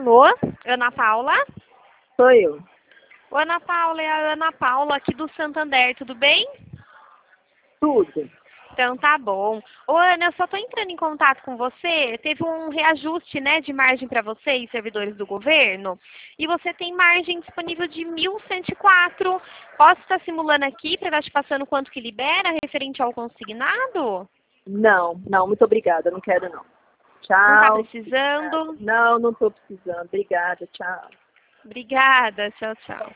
Alô, Ana Paula? Sou eu. Ô, Ana Paula, é a Ana Paula aqui do Santander, tudo bem? Tudo. Então tá bom. Ô, Ana, eu só tô entrando em contato com você. Teve um reajuste, né, de margem para vocês, servidores do governo, e você tem margem disponível de 1.104. Posso estar simulando aqui para estar te passando quanto que libera referente ao consignado? Não, muito obrigada. Não quero, não. Não tá Tchau. precisando? Não estou precisando. Obrigada. Tchau. Obrigada, tchau, tchau.